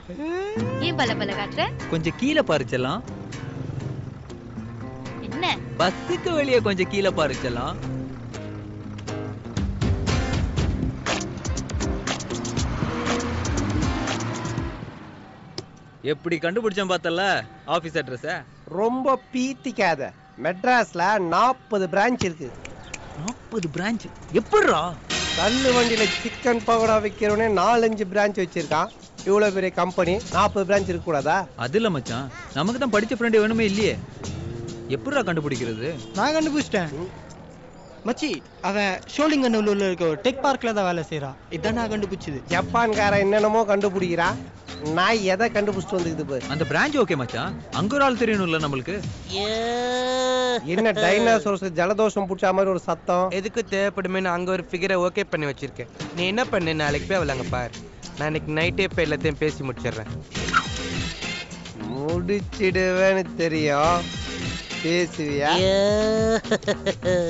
ஏன் பல பல காட்டுற? கொஞ்சம் கீழே பாருச்சலாம். என்ன? பஸ்ஸுக்கு வெளியே கொஞ்சம் கீழே பாருச்சலாம். எப்படி கண்டுபிடிச்சேன் பார்த்தல ஆபீஸ் அட்ரஸ். ரொம்ப பீத்திக்காத. மெட்ராஸ்ல 40 பிரான்ச் இருக்கு. 40 பிரான்ச் எப்படிரா? தள்ளு வண்டியில சிக்கன் பகோடா வைக்கிறவனே 4-5 பிரான்ச் வச்சிருக்கான். இவ்வளவு பெரிய கம்பெனி 40 பிரான்ச் இருக்க கூடாதா? அது இல்ல மச்சான், நமக்கு தான் படிச்ச ஃப்ரெண்ட் வேணுமே இல்லையே. எப்படிரா கண்டுபிடிக்கிறது? நான் கண்டுபிடிச்சிட்டேன் மச்சி. அவன் ஷோலிங்கநல்லூர்ல இருக்க ஒரு டெக் பார்க்ல தான் வேலை செய்யறான். இதான் நான் கண்டுபிடிச்சது. ஜப்பான்காரன் என்னென்னமோ கண்டுபிடிக்கிறான். நான் எதை கண்டுபிடிச்சிட்டு வந்துக்குது பாரு. அந்த பிரான்ச் ஓகே மச்சான், அங்க ஒரு ஆள் தெரியணும்ல நம்மளுக்கு. என்ன டைனோசர்ஸ் ஜலதோஷம் பிடிச்ச மாதிரி ஒரு சத்தம்? எதுக்கு தேவைப்படுமே அங்க ஒரு ஃபிகரை ஓகே பண்ணி வச்சிருக்கேன். நீ என்ன பண்ணு, நாளைக்கு போய் அவளங்க பாரு. நான் இன்னைக்கு நைட்டே போய் எல்லாத்தையும் பேசி முடிச்சிடுறேன். முடிச்சிடுவேன்னு தெரியும், பேசுவியா?